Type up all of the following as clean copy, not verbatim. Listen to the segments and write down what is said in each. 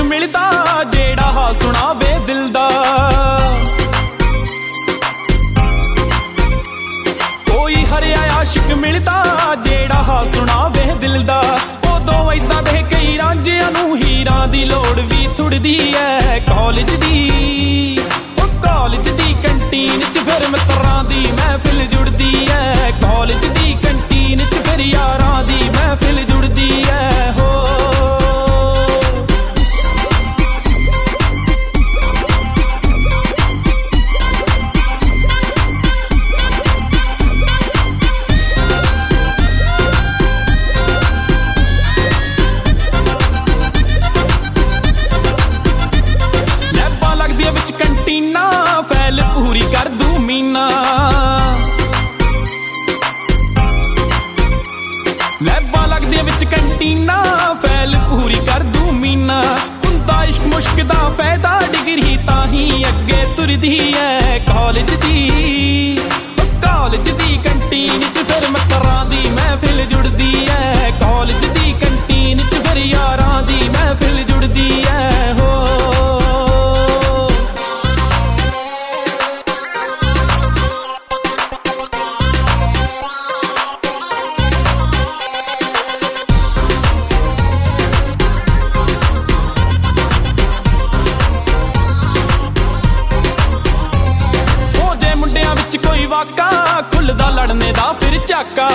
मिलदा जेड़ा हाल सुनावे दिल दा। कोई हरिया आशिक मिलदा जेड़ा हाल सुनावे दिल दा। उदों इदां दे कई रांझियां नूं हीरां दी लोड़ भी थुड़दी है। कॉलेज दी कॉलेज दी कैंटीन च फिर मित्रां दी महफिल जुड़दी है। कॉलेज दी कैंटीन च फिर यारां दी महफिल जुड़दी है। हो लैबां लगदियां विच कैंटीना फैल पूरी कर दूं मीना। लैबां लगदियां विच कैंटीना फैल पूरी कर दूं मीना। हुंदा इश्क मुश्क दा फायदा डिग्री ताही अगे तुरदी है। कॉलेज दी कैंटीन च फिर मित्रां दी महफिल जुड़दी है। कॉलेज दी कैंटीन च फिर यारां दी महफिल जुड़दी है। हो कोई वाका खुलदा लड़ने दा फिर झाका।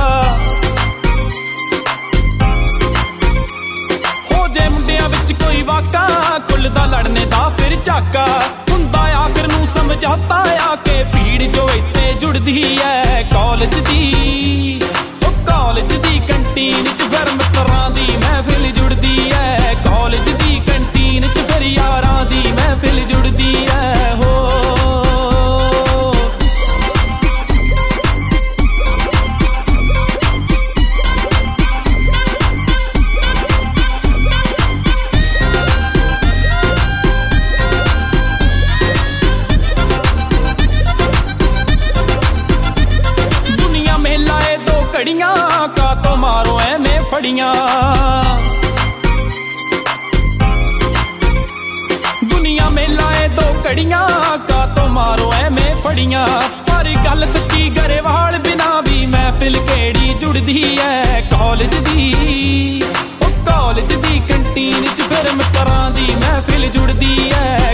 हो जे मुंडियां विच कोई वाका खुलदा लड़ने दा फिर झाका। हुंदा आखिर नूं समझौता आके भीड़ जो इत्ते जुड़दी है। कॉलेज दी कैंटीन च फिर मित्रां दी महफिल जुड़दी है। कॉलेज दी कैंटीन च फिर यारां दी महफिल जुड़दी है। हो घड़ियां का तो मारो ऐमें फड़ियां। दुनिया में लाए दो घड़ियां का तो मारो ऐमें फड़ियां। पर गल सच्ची गरेवाल बिना भी महफिल केड़ी जुड़दी है। कॉलेज दी कैंटीन च फिर मित्रां दी महफिल जुड़दी है।